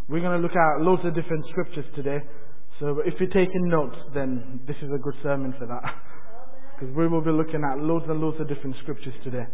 We're going to look at loads of different scriptures today. So if you're taking notes, then this is a good sermon for that. Because we will be looking at loads and loads of different scriptures today.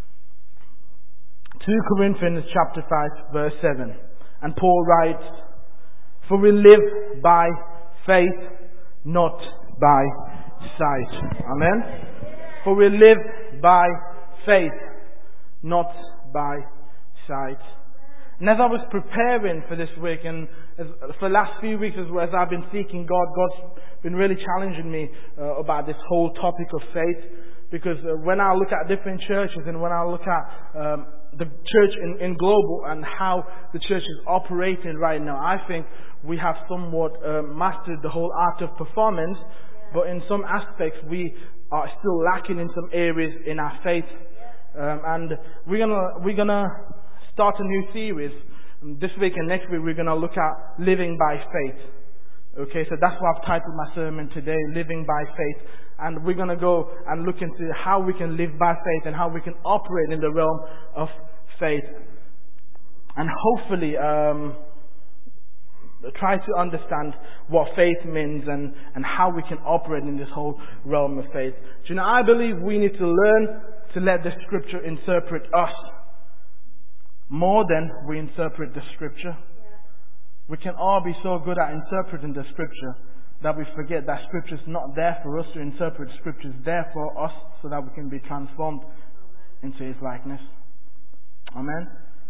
2 Corinthians chapter 5 verse 7. And Paul writes, "For we live by faith, not by sight." Amen? For we live by faith, not by sight. And as I was preparing for this week, and for the last few weeks as I've been seeking God, God's been really challenging me about this whole topic of faith. Because when I look at different churches and when I look at the church in global and how the church is operating right now, I think we have somewhat mastered the whole art of performance, but in some aspects we are still lacking in some areas in our faith. And we're gonna start a new series this week, and next week we're gonna look at living by faith. Okay, so that's what I've titled my sermon today, Living by Faith. And we're going to go and look into how we can live by faith and how we can operate in the realm of faith. And hopefully try to understand what faith means and how we can operate in this whole realm of faith. Do you know, I believe we need to learn to let the scripture interpret us more than we interpret the scripture. We can all be so good at interpreting the scripture that we forget that scripture is not there for us to interpret. Scripture is there for us so that we can be transformed into His likeness. Amen?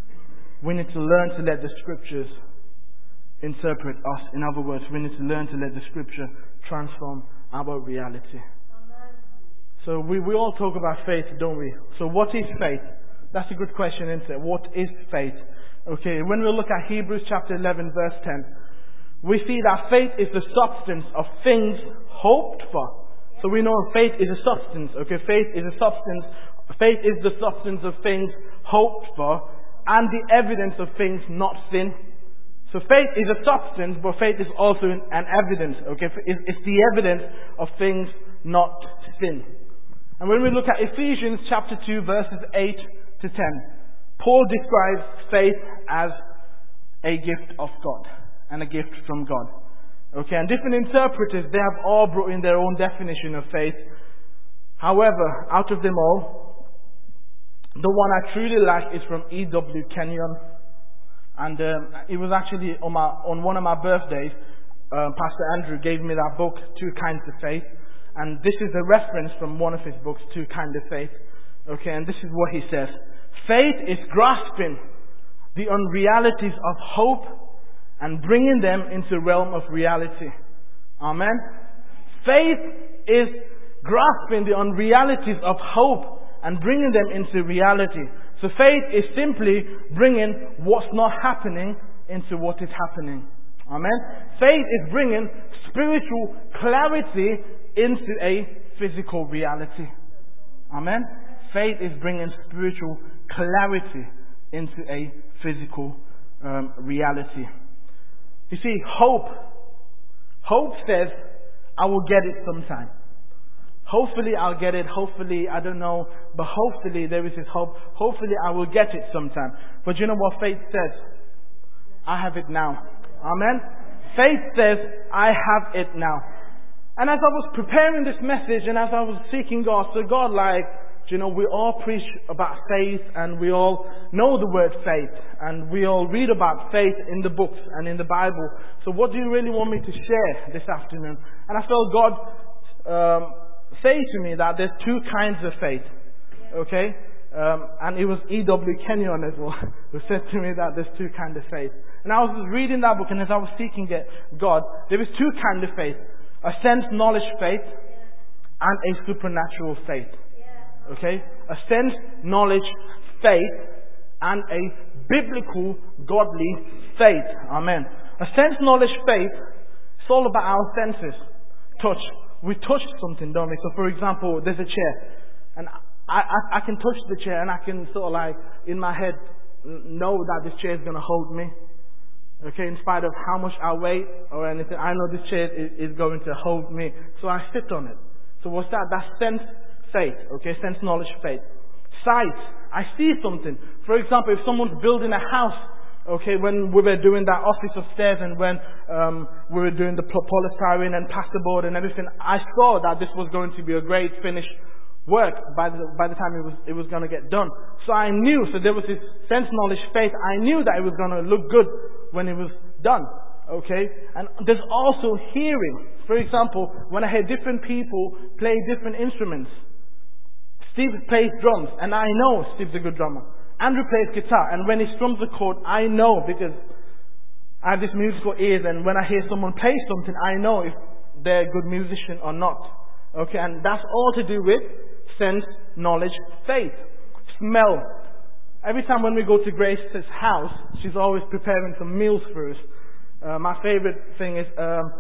We need to learn to let the scriptures interpret us. In other words, we need to learn to let the scripture transform our reality. Amen. So we all talk about faith, don't we? So what is faith? That's a good question, isn't it? What is faith? Okay, when we look at Hebrews chapter 11 verse 10, we see that faith is the substance of things hoped for. So we know faith is a substance. Okay, faith is a substance. Faith is the substance of things hoped for and the evidence of things not seen. So faith is a substance, but faith is also an evidence. Okay, it's the evidence of things not seen. And when we look at Ephesians chapter 2 verses 8 to 10, Paul describes faith as a gift of God and a gift from God. Okay, and different interpreters, they have all brought in their own definition of faith. However, out of them all, the one I truly like is from E.W. Kenyon. And it was actually on one of my birthdays, Pastor Andrew gave me that book, Two Kinds of Faith. And this is a reference from one of his books, Two Kinds of Faith. Okay, and this is what he says. Faith is grasping the unrealities of hope and bringing them into the realm of reality. Amen? Faith is grasping the unrealities of hope and bringing them into reality. So faith is simply bringing what's not happening into what is happening. Amen? Faith is bringing spiritual clarity into a physical reality. Amen? Faith is bringing spiritual clarity into a physical reality. You see, hope says, I will get it sometime. Hopefully I'll get it. Hopefully, I don't know. But hopefully there is this hope. Hopefully I will get it sometime. But you know what faith says? I have it now. Amen? Faith says, I have it now. And as I was preparing this message and as I was seeking God, so God you know, we all preach about faith and we all know the word faith and we all read about faith in the books and in the Bible. So what do you really want me to share this afternoon? And I felt God say to me that there's two kinds of faith. Okay? And it was E.W. Kenyon as well who said to me that there's two kinds of faith. And I was reading that book, and as I was seeking God, there was two kinds of faith. A sense knowledge faith and a supernatural faith. Okay? A sense knowledge faith and a biblical godly faith. Amen. A sense knowledge faith, it's all about our senses. Touch. We touch something, don't we? So for example, there's a chair. And I can touch the chair and I can sort of in my head, know that this chair is going to hold me. Okay, in spite of how much I weigh or anything, I know this chair is going to hold me. So I sit on it. So what's that? That's sense faith. Okay, sense knowledge faith. Sight. I see something. For example, if someone's building a house, Okay, when we were doing that office upstairs and when we were doing the polystyrene and plasterboard and everything, I saw that this was going to be a great finished work by the time it was going to get done. So I knew, so there was this sense, knowledge, faith. I knew that it was going to look good when it was done. Okay, and there's also hearing. For example, when I hear different people play different instruments. Steve plays drums, and I know Steve's a good drummer. Andrew plays guitar, and when he strums a chord, I know because I have this musical ears, and when I hear someone play something, I know if they're a good musician or not. Okay, and that's all to do with sense, knowledge, faith. Smell. Every time when we go to Grace's house, she's always preparing some meals for us. My favorite thing is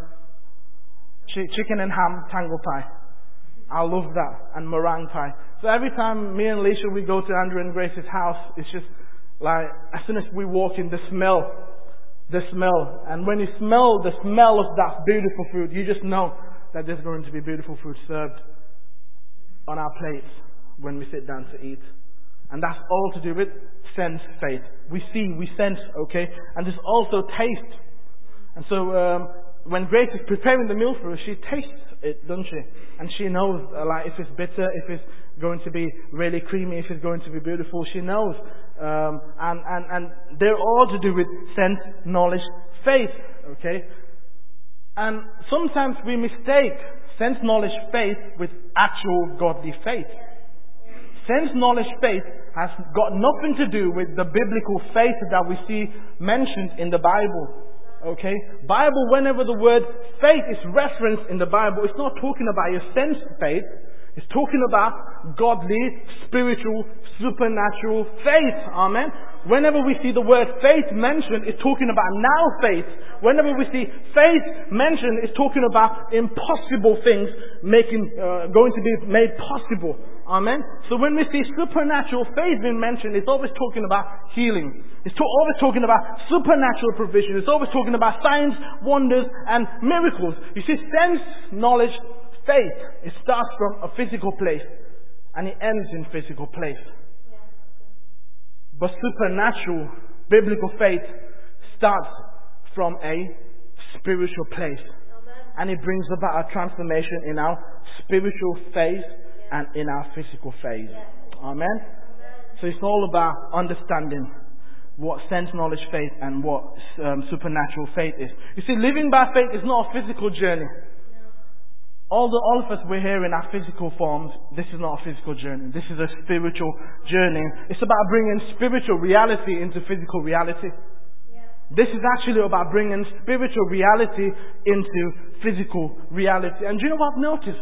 chicken and ham tango pie. I love that. And meringue pie. So every time me and Alicia, we go to Andrew and Grace's house, it's just like, as soon as we walk in, the smell. And when you smell the smell of that beautiful food, you just know that there's going to be beautiful food served on our plates when we sit down to eat. And that's all to do with sense, faith. We see, we sense, okay? And there's also taste. And so when Grace is preparing the meal for us, she tastes it, doesn't she? And she knows like if it's bitter, if it's going to be really creamy, if it's going to be beautiful. She knows. And they're all to do with sense, knowledge, faith, okay? And sometimes we mistake sense, knowledge, faith with actual godly faith. Sense, knowledge, faith has got nothing to do with the biblical faith that we see mentioned in the Bible. Okay? Bible, whenever the word faith is referenced in the Bible, it's not talking about your sense faith. It's talking about godly, spiritual, supernatural faith. Amen? Whenever we see the word faith mentioned, it's talking about now faith. Whenever we see faith mentioned, it's talking about impossible things going to be made possible. Amen? So when we see supernatural faith being mentioned, it's always talking about healing. It's always talking about supernatural provision. It's always talking about signs, wonders, and miracles. You see, sense, knowledge, faith, it starts from a physical place and it ends in physical place. But supernatural, biblical faith starts from a spiritual place. And it brings about a transformation in our spiritual phase and in our physical phase. Amen? So it's all about understanding what sense, knowledge, faith and what supernatural faith is. You see, living by faith is not a physical journey. All of us, we're here in our physical forms. This is not a physical journey. This is a spiritual journey. It's about bringing spiritual reality into physical reality. This is actually about bringing spiritual reality into physical reality. And do you know what I've noticed?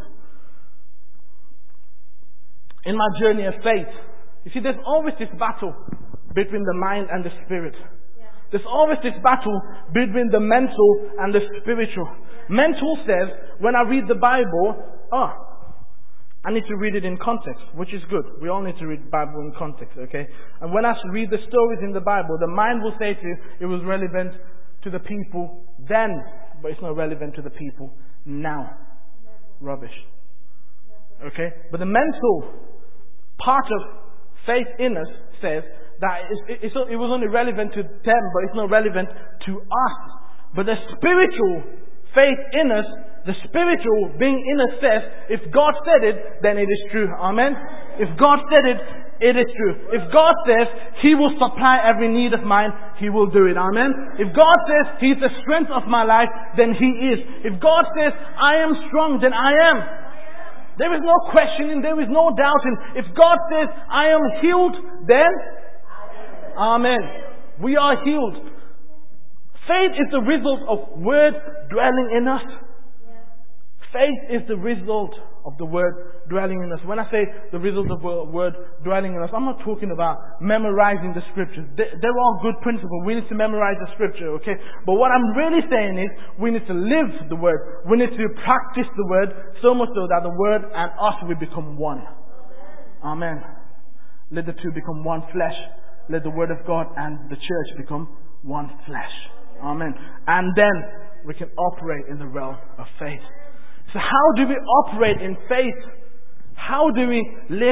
In my journey of faith, you see, there's always this battle between the mind and the spirit. There's always this battle between the mental and the spiritual. Mental says, when I read the Bible, I need to read it in context, which is good. We all need to read the Bible in context, okay? And when I read the stories in the Bible, the mind will say to you, it was relevant to the people then, but it's not relevant to the people now. Rubbish. Okay? But the mental part of faith in us says that it was only relevant to them, but it's not relevant to us. But the spiritual faith in us, the spiritual being in us says, if God said it, then it is true. Amen? If God said it, it is true. If God says He will supply every need of mine, He will do it. Amen? If God says He's the strength of my life, then He is. If God says I am strong, then I am. There is no questioning. There is no doubting. If God says I am healed, then Amen. We are healed. Faith is the result of Word dwelling in us. Faith is the result of the Word dwelling in us. When I say the result of the Word dwelling in us, I'm not talking about memorizing the Scriptures. They're all good principles. We need to memorize the Scripture, okay? But what I'm really saying is we need to live the Word. We need to practice the Word so much so that the Word and us will become one. Amen. Let the two become one flesh. Let the Word of God and the church become one flesh. Amen. And then we can operate in the realm of faith. So how do we operate in faith? How do we live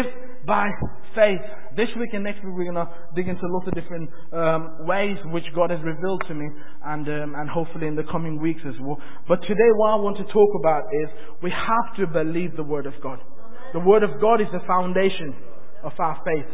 by faith. This week and next week we're going to dig into lots of different ways which God has revealed to me, and hopefully in the coming weeks as well. But today what I want to talk about is we have to believe the Word of God. The Word of God is the foundation of our faith.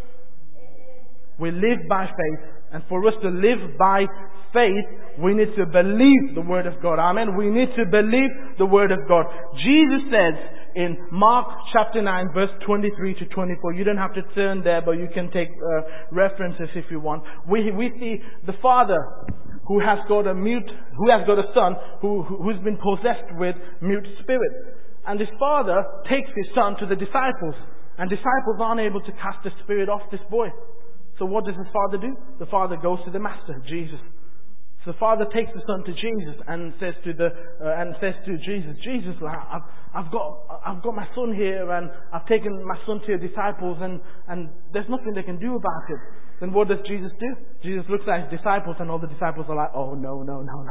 We live by faith, and for us to live by faith, we need to believe the Word of God. Amen. We need to believe the Word of God. Jesus says in Mark chapter 9 verse 23 to 24, you don't have to turn there, but you can take references if you want. We see the Father who has got a son who's been possessed with mute spirit. And this Father takes his son to the disciples, and disciples aren't able to cast the spirit off this boy. So what does his father do? The father goes to the master, Jesus. So the father takes the son to Jesus and says to Jesus, Jesus, I've got my son here, and I've taken my son to your disciples, and there's nothing they can do about it. Then what does Jesus do? Jesus looks at his disciples, and all the disciples are like, oh no.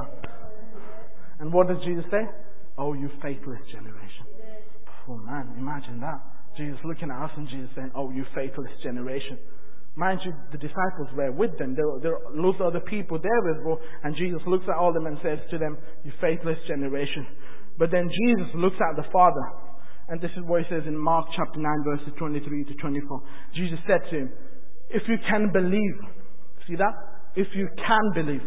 And what does Jesus say? Oh, you faithless generation. Oh man, imagine that. Jesus looking at us and Jesus saying, oh, you faithless generation. Mind you, the disciples were with them. There are lots of other people there as well. And Jesus looks at all of them and says to them, you faithless generation. But then Jesus looks at the Father. And this is what he says in Mark chapter 9 verses 23 to 24. Jesus said to him, if you can believe. See that? If you can believe.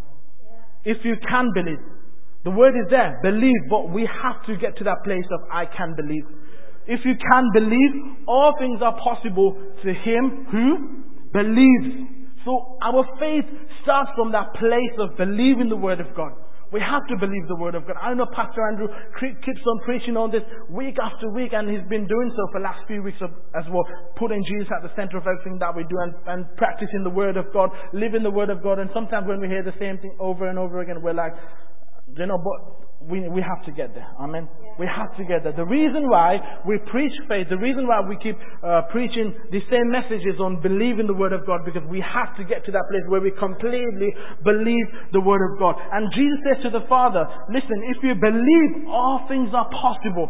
If you can believe. The word is there. Believe. But we have to get to that place of I can believe. If you can believe, all things are possible to him who believes. So our faith starts from that place of believing the Word of God. We have to believe the Word of God. I know Pastor Andrew keeps on preaching on this week after week, and he's been doing so for the last few weeks as well, putting Jesus at the center of everything that we do, and practicing the Word of God, living the Word of God. And sometimes when we hear the same thing over and over again, we're like, but we have to get there. Amen. Yeah. We have to get there. The reason why we preach faith, the reason why we keep preaching the same messages on believing the Word of God, because we have to get to that place where we completely believe the Word of God. And Jesus says to the Father, listen, if you believe, all things are possible.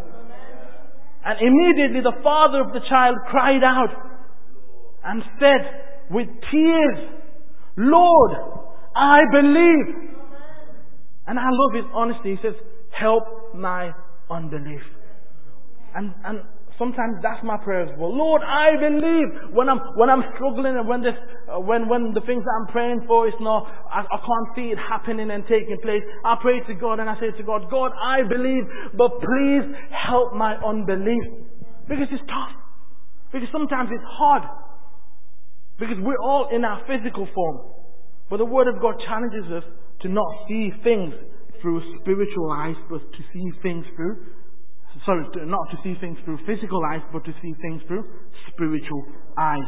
And immediately the father of the child cried out and said with tears, Lord, I believe. And I love his honesty. He says, help my unbelief. And sometimes that's my prayer as well. Lord, I believe. When I'm struggling, and when the things that I'm praying for is not, I can't see it happening and taking place, I pray to God and I say to God, God, I believe, but please help my unbelief. Because it's tough. Because sometimes it's hard. Because we're all in our physical form. But the Word of God challenges us to not see things through spiritual eyes, but to see things through, not to see things through physical eyes, but to see things through spiritual eyes.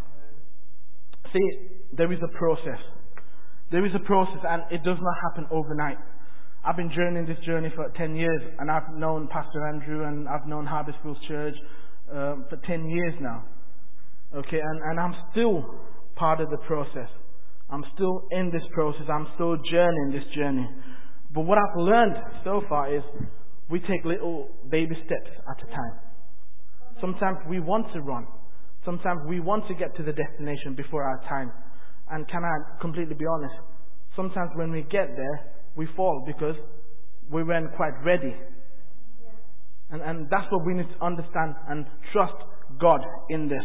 See, there is a process. There is a process, and it does not happen overnight. I've been journeying this journey for 10 years, and I've known Pastor Andrew, and I've known Harvest Fields Church for 10 years now. Okay, and I'm still part of the process. I'm still in this process. I'm still journeying this journey. But what I've learned so far is we take little baby steps at a time. Sometimes we want to run. Sometimes we want to get to the destination before our time. And can I completely be honest? Sometimes when we get there, we fall because we weren't quite ready. And that's what we need to understand and trust God in this.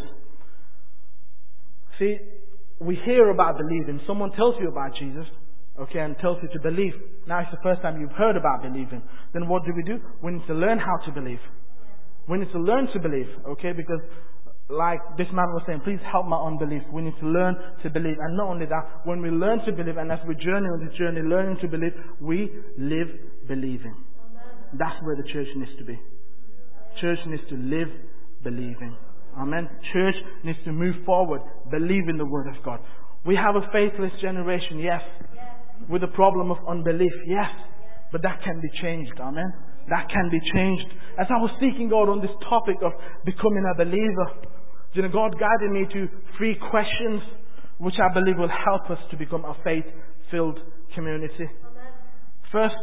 See, we hear about believing. Someone tells you about Jesus, okay, and tells you to believe. Now it's the first time you've heard about believing. Then what do? We need to learn how to believe. We need to learn to believe, okay, because like this man was saying, please help my unbelief. We need to learn to believe. And not only that, when we learn to believe, and as we journey on this journey, learning to believe, we live believing. That's where the church needs to be. Church needs to live believing. Amen. Church needs to move forward, believing the Word of God. We have a faithless generation, yes. With a problem of unbelief, yes. But that can be changed. Amen. That can be changed. As I was seeking God on this topic of becoming a believer, God guided me to 3 questions which I believe will help us to become a faith-filled community. First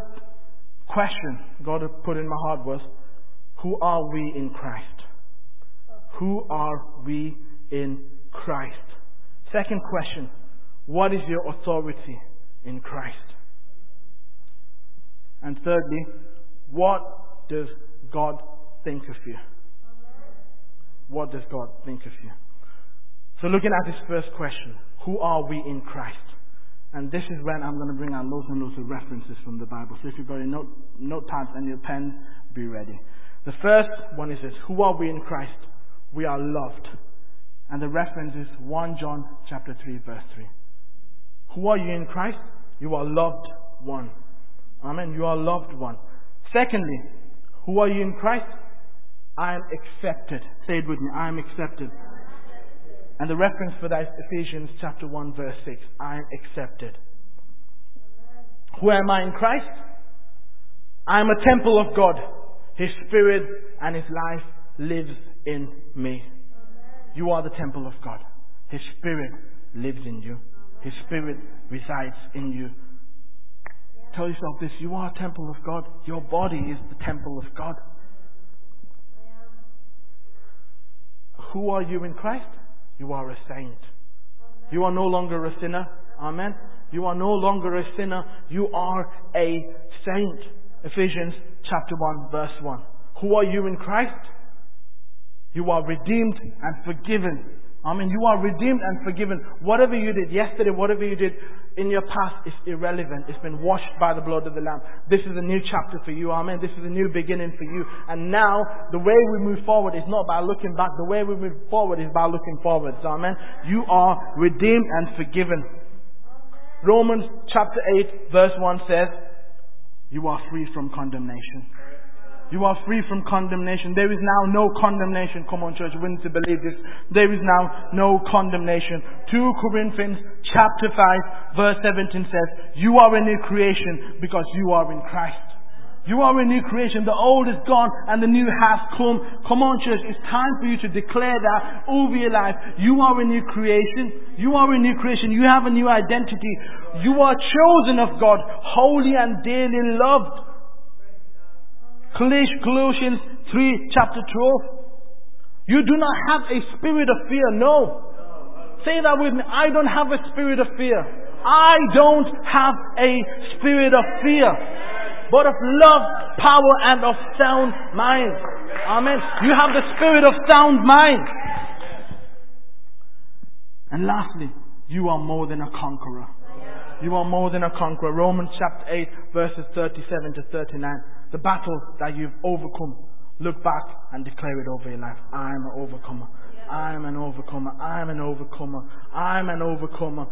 question God had put in my heart was, who are we in Christ? Who are we in Christ? Second question, what is your authority in Christ? And thirdly, what does God think of you? What does God think of you? So looking at this first question, who are we in Christ? And this is when I'm going to bring out loads and loads of references from the Bible. So if you've got your notepads and your pen, be ready. The first one is this, who are we in Christ? We are loved. And the reference is 1 John chapter 3 verse 3. Who are you in Christ? You are loved one. Amen. You are loved one. Secondly, who are you in Christ? I am accepted. Say it with me. I am accepted. And the reference for that is Ephesians chapter 1 verse 6. I am accepted. Who am I in Christ? I am a temple of God. His Spirit and His life lives in me. You are the temple of God. His Spirit lives in you. His Spirit resides in you. Tell yourself this, you are a temple of God. Your body is the temple of God. Who are you in Christ? You are a saint. You are no longer a sinner. Amen. You are no longer a sinner. You are a saint. Ephesians chapter 1 verse 1. Who are you in Christ? You are redeemed and forgiven. Amen. You are redeemed and forgiven. Whatever you did yesterday, whatever you did in your past is irrelevant. It's been washed by the blood of the Lamb. This is a new chapter for you. Amen. This is a new beginning for you. And now, the way we move forward is not by looking back. The way we move forward is by looking forward. Amen. You are redeemed and forgiven. Romans chapter 8 verse 1 says, you are free from condemnation. You are free from condemnation. There is now no condemnation. Come on, church, we need to believe this. There is now no condemnation. 2 Corinthians chapter 5 verse 17 says, you are a new creation because you are in Christ. You are a new creation. The old is gone and the new has come. Come on, church, it's time for you to declare that over your life. You are a new creation. You are a new creation. You have a new identity. You are chosen of God, holy and dearly loved. Colossians 3 chapter 12. You do not have a spirit of fear. No. Say that with me. I don't have a spirit of fear. I don't have a spirit of fear, but of love, power, and of sound mind. Amen. You have the spirit of sound mind. And lastly, you are more than a conqueror. You are more than a conqueror. Romans chapter 8 verses 37 to 39. The battle that you've overcome, look back and declare it over your life. I am an overcomer. I am an overcomer. I am an overcomer. I am an overcomer.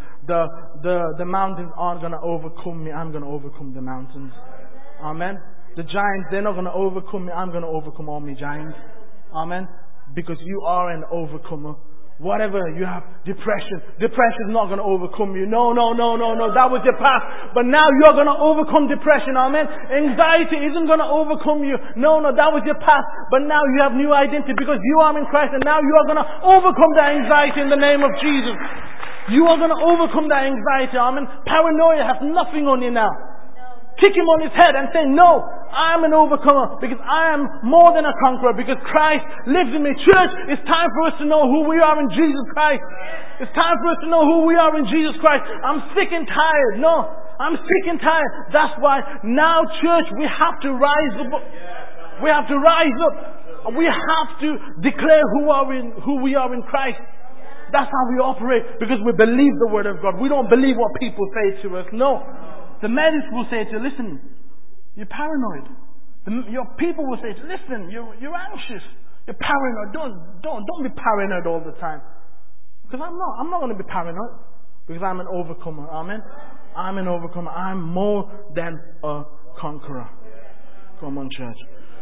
The mountains aren't going to overcome me. I'm going to overcome the mountains. Amen. The giants, they're not going to overcome me. I'm going to overcome all my giants. Amen. Because you are an overcomer. Whatever you have, depression is not going to overcome you. No. That was your past. But now you're going to overcome depression. Amen. Anxiety isn't going to overcome you. No, that was your past. But now you have new identity because you are in Christ. And now you are going to overcome that anxiety in the name of Jesus. You are going to overcome that anxiety. Amen. Paranoia has nothing on you now. Kick him on his head and say, no, I am an overcomer because I am more than a conqueror because Christ lives in me. Church, it's time for us to know who we are in Jesus Christ. It's time for us to know who we are in Jesus Christ. I'm sick and tired. No, I'm sick and tired. That's why now, church, we have to rise up. We have to rise up. We have to declare who we are in Christ. That's how we operate because we believe the word of God. We don't believe what people say to us. No. The medics will say to you, listen, you're paranoid. Your people will say to you, listen, you're anxious. You're paranoid. Don't be paranoid all the time. Because I'm not going to be paranoid. Because I'm an overcomer. Amen. I'm an overcomer. I'm more than a conqueror. Come on, church.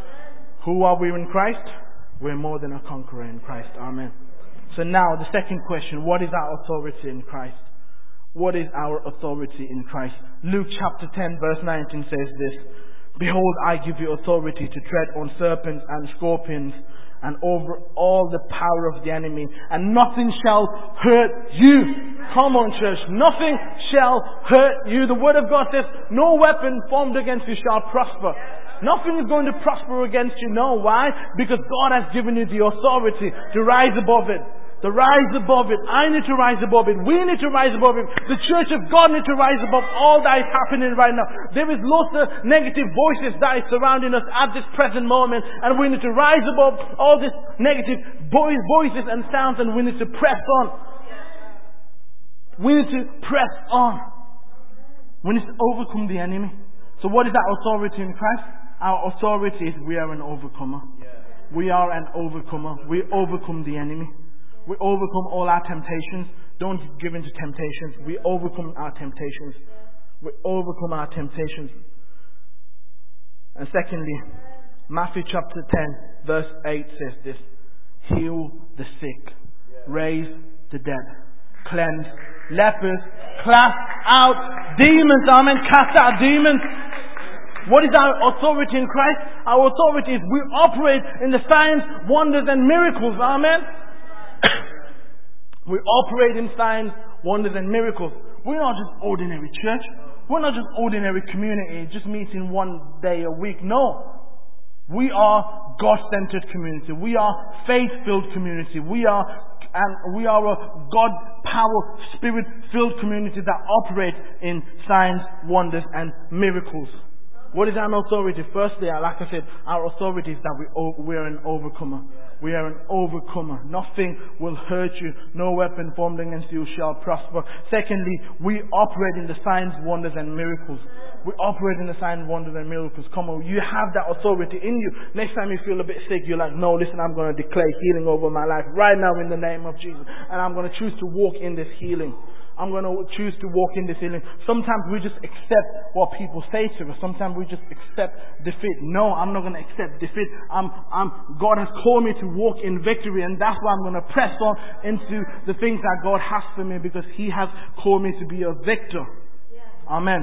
Who are we in Christ? We're more than a conqueror in Christ. Amen. So now the second question, what is our authority in Christ? What is our authority in Christ? Luke chapter 10 verse 19 says this. Behold, I give you authority to tread on serpents and scorpions and over all the power of the enemy, and nothing shall hurt you. Come on, church. Nothing shall hurt you. The word of God says, no weapon formed against you shall prosper. Nothing is going to prosper against you. No. Why? Because God has given you the authority to rise above it. To rise above it. I need to rise above it. We need to rise above it. The church of God need to rise above all that is happening right now. There is lots of negative voices that is surrounding us at this present moment, and we need to rise above all these negative voices and sounds, and we need to press on. We need to press on. We need to overcome the enemy. So what is our authority in Christ? Our authority is we are an overcomer. We are an overcomer. We overcome the enemy. We overcome all our temptations. Don't give in to temptations. We overcome our temptations. We overcome our temptations. And secondly, Matthew chapter 10 verse 8 says this. Heal the sick. Raise the dead. Cleanse lepers. Cast out demons. Amen. Cast out demons. What is our authority in Christ? Our authority is we operate in the signs, wonders and miracles. Amen. We operate in signs, wonders and miracles. We're not just ordinary church. We're not just ordinary community, just meeting one day a week. No. We are God-centered community. We are faith-filled community. We are a God-power, Spirit-filled community that operates in signs, wonders and miracles. What is our authority? Firstly, like I said, our authority is that we are an overcomer. We are an overcomer. Nothing will hurt you. No weapon formed against you shall prosper. Secondly, we operate in the signs, wonders and miracles. We operate in the signs, wonders and miracles. Come on, you have that authority in you. Next time you feel a bit sick, you're like, no, listen, I'm going to declare healing over my life right now in the name of Jesus. And I'm going to choose to walk in this healing. I'm going to choose to walk in this healing. Sometimes we just accept what people say to us. Sometimes we just accept defeat. No, I'm not going to accept defeat. God has called me to walk in victory, and that's why I'm going to press on into the things that God has for me, because He has called me to be a victor. Amen.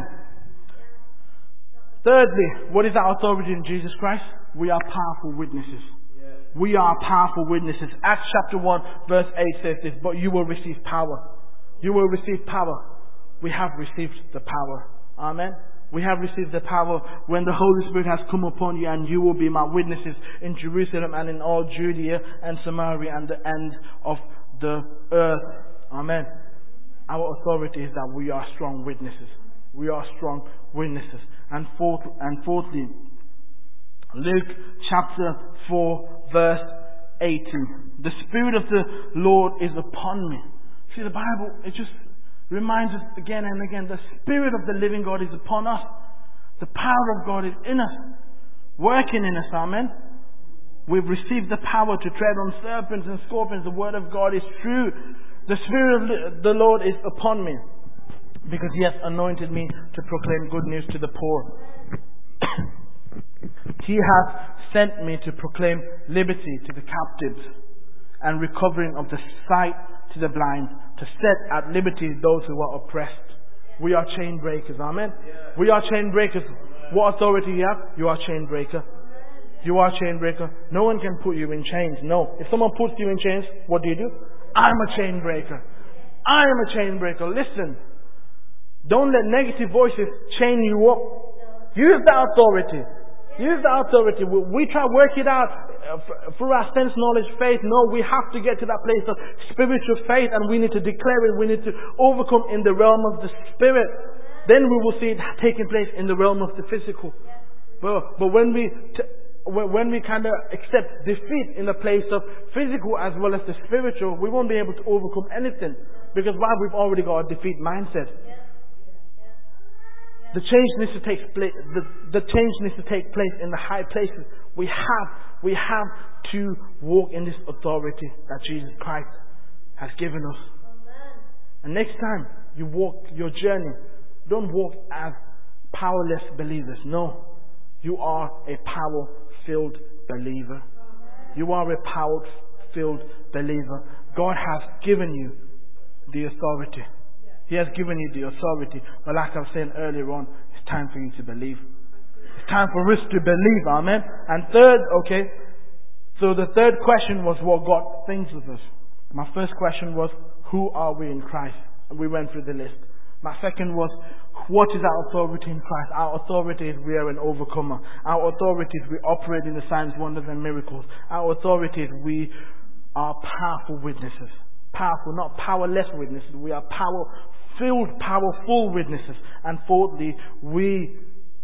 Thirdly, what is our authority in Jesus Christ? We are powerful witnesses. We are powerful witnesses. Acts chapter 1 verse 8 says this, but you will receive power. You will receive power. We have received the power. Amen. We have received the power when the Holy Spirit has come upon you, and you will be my witnesses in Jerusalem and in all Judea and Samaria and the end of the earth. Amen. Our authority is that we are strong witnesses. We are strong witnesses. And fourthly, Luke chapter 4 verse 18. The Spirit of the Lord is upon me. See, the Bible, it just reminds us again and again, the Spirit of the living God is upon us. The power of God is in us, working in us. Amen. We've received the power to tread on serpents and scorpions. The Word of God is true. The Spirit of the Lord is upon me, because He has anointed me to proclaim good news to the poor. He has sent me to proclaim liberty to the captives and recovering of the sight to the blind, to set at liberty those who are oppressed. We are chain breakers. Amen. We are chain breakers. What authority you have? You are chain breaker. You are chain breaker. No one can put you in chains. No. If someone puts you in chains, what do? I'm a chain breaker. I am a chain breaker. Listen. Don't let negative voices chain you up. Use that authority. Use the authority. We try to work it out through our sense, knowledge, faith. No, we have to get to that place of spiritual faith, and we need to declare it. We need to overcome in the realm of the Spirit. Then we will see it taking place in the realm of the physical. But when we kind of accept defeat in the place of physical as well as the spiritual, we won't be able to overcome anything. Because why? We've already got a defeat mindset. The change needs to take place. The change needs to take place in the high places. We have to walk in this authority that Jesus Christ has given us. And next time you walk your journey, don't walk as powerless believers. No, you are a power-filled believer. You are a power-filled believer. God has given you the authority. He has given you the authority. But like I was saying earlier on, it's time for you to believe. It's time for us to believe. Amen. And third, so the third question was what God thinks of us. My first question was, who are we in Christ? And we went through the list. My second was, What is our authority in Christ? Our authority is we are an overcomer. Our authority is we operate in the signs, wonders, and miracles. Our authority is we are powerful witnesses. Powerful, not powerless witnesses. We are power-filled, powerful witnesses. And fourthly, we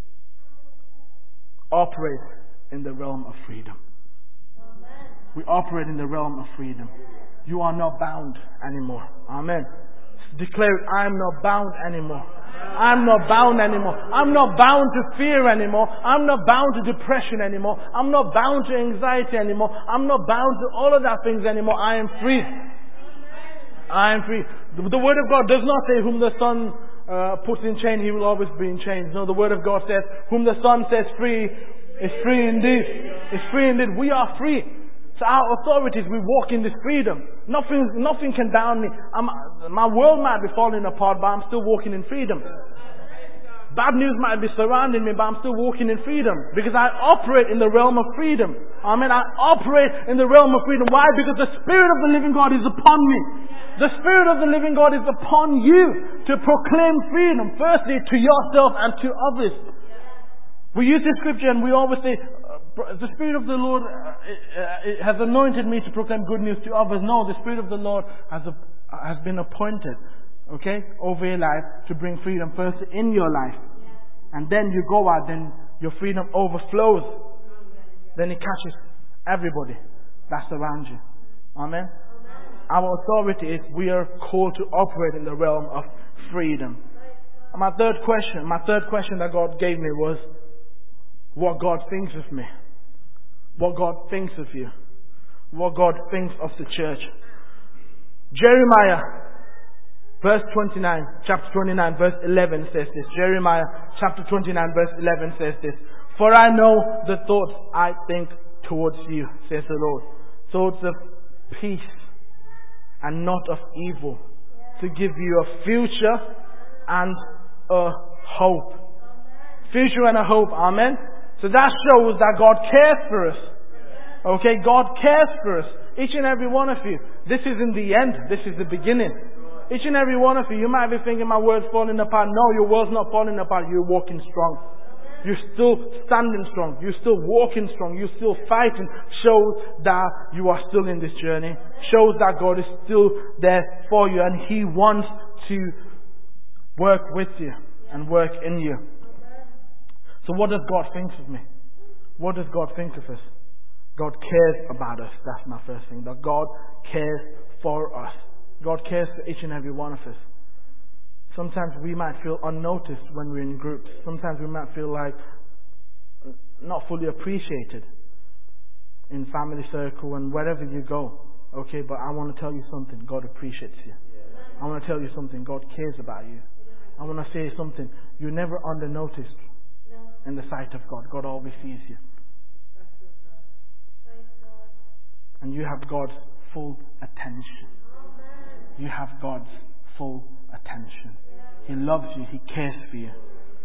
operate in the realm of freedom. We operate in the realm of freedom. You are not bound anymore. Amen. Declare it, I am not bound anymore. I'm not bound anymore. I'm not bound to fear anymore. I'm not bound to depression anymore. I'm not bound to anxiety anymore. I'm not bound to all of that things anymore. I am free. I am free. The Word of God does not say whom the Son puts in chains, he will always be in chains. No, the Word of God says whom the Son sets free is free indeed. Is free indeed. We are free. So our authorities, we walk in this freedom. Nothing can bound me. My world might be falling apart, but I'm still walking in freedom. Bad news might be surrounding me, but I'm still walking in freedom. Because I operate in the realm of freedom. Amen. I operate in the realm of freedom. Why? Because the Spirit of the living God is upon me. The Spirit of the living God is upon you to proclaim freedom. Firstly, to yourself and to others. We use this scripture and we always say, the Spirit of the Lord has anointed me to proclaim good news to others. No, the Spirit of the Lord has been appointed, okay, over your life to bring freedom first in your life. And then you go out, then your freedom overflows. Then it catches everybody that's around you. Amen? Our authority is we are called to operate in the realm of freedom. And my third question that God gave me was what God thinks of me. What God thinks of you. What God thinks of the church. Jeremiah, chapter 29, verse 11 says this. Jeremiah, chapter 29, verse 11 says this. For I know the thoughts I think towards you, says the Lord. Thoughts of peace and not of evil. To give you a future and a hope. Future and a hope. Amen. So that shows that God cares for us. Okay, God cares for us. Each and every one of you. This isn't the end. This is the beginning. Each and every one of you. You might be thinking my world's falling apart. No, your world's not falling apart. You're walking strong. You're still standing strong. You're still walking strong. You're still fighting. Shows that you are still in this journey. Shows that God is still there for you. And He wants to work with you and work in you. So what does God think of me? What does God think of us? God cares about us. That's my first thing. That God cares for us. God cares for each and every one of us. Sometimes we might feel unnoticed when we're in groups. Sometimes we might feel like not fully appreciated in family circle and wherever you go. Okay, but I want to tell you something. God appreciates you. I want to tell you something. God cares about you. I want to say something. You're never under noticed in the sight of God. God always sees you. And you have God's full attention. You have God's full attention. He loves you. He cares for you.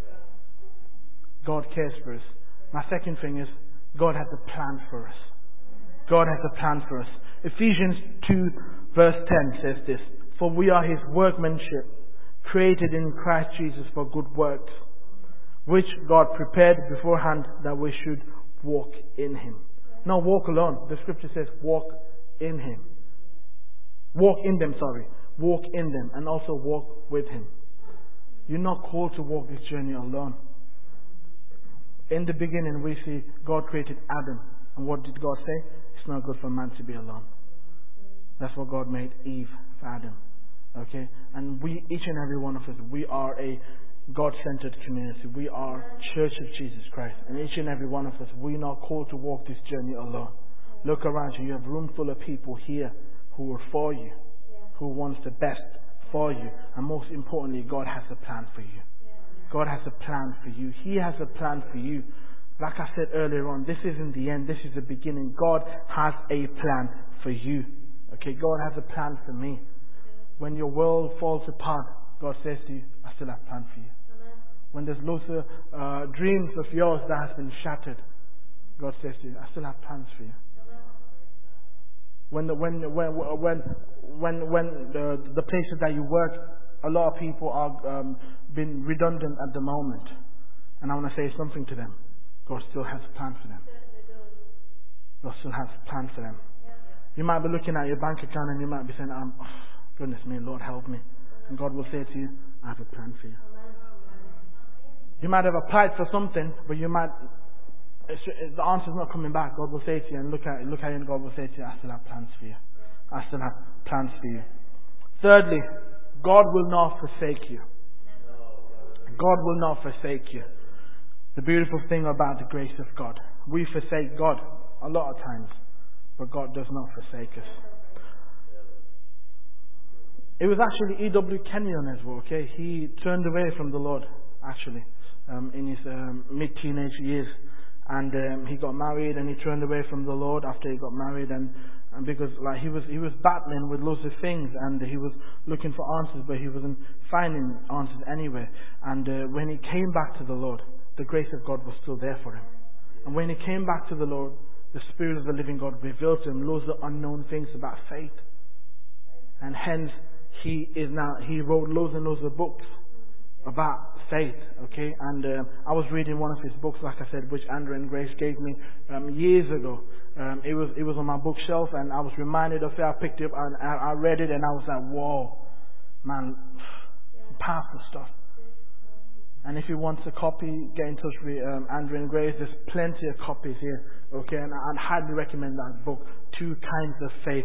God cares for us. My second thing is God has a plan for us. God has a plan for us. Ephesians 2 verse 10 says this. For we are His workmanship, created in Christ Jesus for good works, which God prepared beforehand that we should walk in Him. Not walk alone. The scripture says walk in Him. Walk in them, Walk in them and also walk with Him. You're not called to walk this journey alone. In the beginning we see God created Adam. And what did God say? It's not good for man to be alone. That's what God made Eve for Adam. Okay? And we, each and every one of us, we are a God-centered community. We are Church of Jesus Christ. And each and every one of us, we're not called to walk this journey alone. Look around you. You have a room full of people here who are for you, who wants the best for you. And most importantly, God has a plan for you. God has a plan for you. He has a plan for you. Like I said earlier on, this isn't the end. This is the beginning. God has a plan for you. Okay, God has a plan for me. When your world falls apart, God says to you, I still have a plan for you. When there's lots of dreams of yours that has been shattered, God says to you, I still have plans for you. When the places that you work a lot of people are been redundant at the moment. And I want to say something to them. God still has a plan for them. God still has a plan for them. You might be looking at your bank account and you might be saying, goodness me, Lord help me. And God will say to you, I have a plan for you. You might have applied for something, but the answer's not coming back. God will say to you and look at you and God will say to you, I still have plans for you. I still have plans for you. Thirdly, God will not forsake you. God will not forsake you. The beautiful thing about the grace of God. We forsake God a lot of times, but God does not forsake us. It was actually E.W. Kenyon as well, okay? He turned away from the Lord, actually, in his mid-teenage years. And he got married and he turned away from the Lord after he got married, and because like he was battling with loads of things and he was looking for answers, but he wasn't finding answers anywhere. And when he came back to the Lord, the grace of God was still there for him. And when he came back to the Lord, the Spirit of the living God revealed to him loads of unknown things about faith. And hence he wrote loads and loads of books about faith, okay? And I was reading one of his books, like I said, which Andrew and Grace gave me years ago. It was on my bookshelf, and I was reminded of it. I picked it up and I read it, and I was like, whoa, man, powerful stuff. And if you want a copy, get in touch with Andrew and Grace. There's plenty of copies here, okay? And I'd highly recommend that book, Two Kinds of Faith.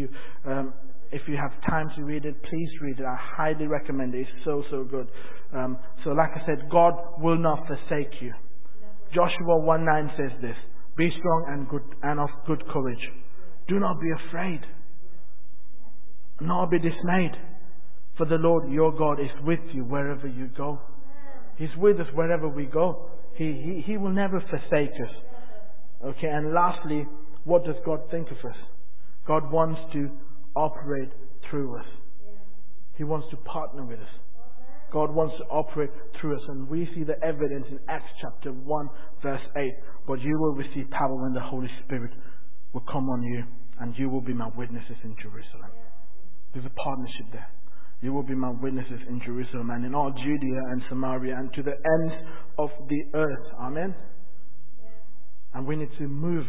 If you have time to read it, please read it. I highly recommend it. It's so good. So like I said, God will not forsake you. Joshua 1:9 says this: be strong and of good courage. Do not be afraid, nor be dismayed, for the Lord your God is with you wherever you go. He's with us wherever we go. He will never forsake us. Okay, and lastly, what does God think of us? God wants to operate through us. He wants to partner with us. God wants to operate through us. And we see the evidence in Acts chapter 1 verse 8. But you will receive power when the Holy Spirit will come on you, and you will be my witnesses in Jerusalem. There's a partnership there. You will be my witnesses in Jerusalem and in all Judea and Samaria and to the ends of the earth. Amen. And we need to move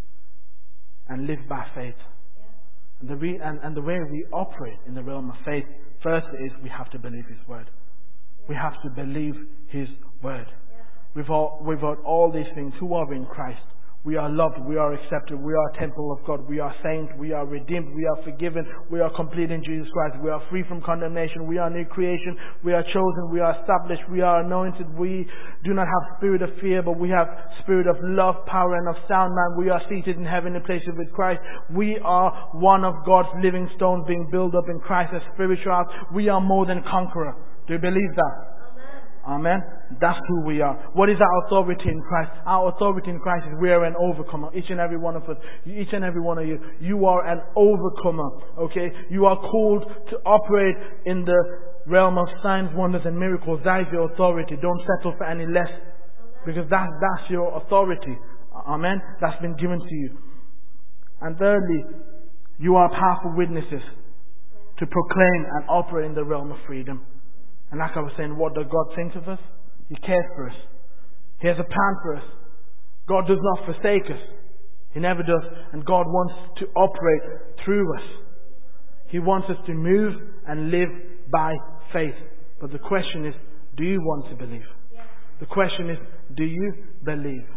and live by faith. And the way we operate in the realm of faith, first is we have to believe His word. We have to believe His word. Without all these things, who are in Christ? We are loved, we are accepted, we are a temple of God, we are saints, we are redeemed, we are forgiven, we are complete in Jesus Christ, we are free from condemnation, we are new creation, we are chosen, we are established, we are anointed, we do not have spirit of fear, but we have spirit of love, power, and of sound mind. We are seated in heavenly places with Christ. We are one of God's living stones being built up in Christ as spiritual house. We are more than conqueror. Do you believe that? Amen. That's who we are. What is our authority in Christ? Our authority in Christ is we are an overcomer. Each and every one of us, each and every one of you, you are an overcomer. Okay? You are called to operate in the realm of signs, wonders, and miracles. That is your authority. Don't settle for any less, because that's your authority. Amen. That's been given to you. And thirdly, you are powerful witnesses to proclaim and operate in the realm of freedom. And like I was saying, what does God think of us? He cares for us. He has a plan for us. God does not forsake us. He never does. And God wants to operate through us. He wants us to move and live by faith. But the question is, do you want to believe? The question is, do you believe?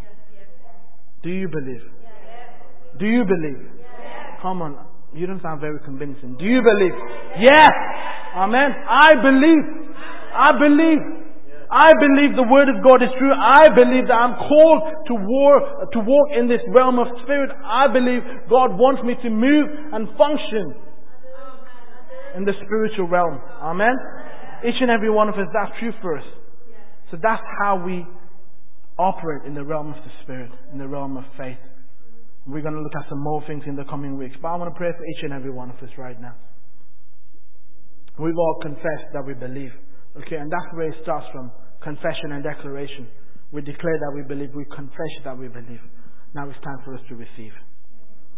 Do you believe? Do you believe? Come on. You don't sound very convincing. Do you believe? Yes! Amen. I believe. I believe. I believe the word of God is true. I believe that I'm called to walk in this realm of spirit. I believe God wants me to move and function in the spiritual realm. Amen. Each and every one of us, that's true for us. So that's how we operate in the realm of the spirit, in the realm of faith. We're going to look at some more things in the coming weeks. But I want to pray for each and every one of us right now. We've all confessed that we believe. Okay, and that's where it starts from. Confession and declaration. We declare that we believe. We confess that we believe. Now it's time for us to receive.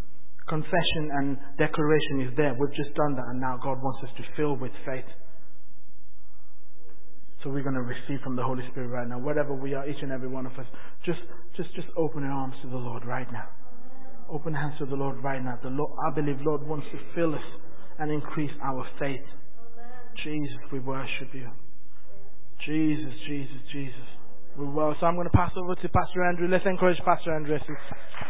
Confession and declaration is there. We've just done that, and now God wants us to fill with faith. So we're going to receive from the Holy Spirit right now. Wherever we are, each and every one of us, just open your arms to the Lord right now. Open hands to the Lord right now. The Lord, I believe, Lord wants to fill us and increase our faith. Jesus, we worship you. Jesus, Jesus, Jesus. So I'm going to pass over to Pastor Andrew. Let's encourage Pastor Andrew.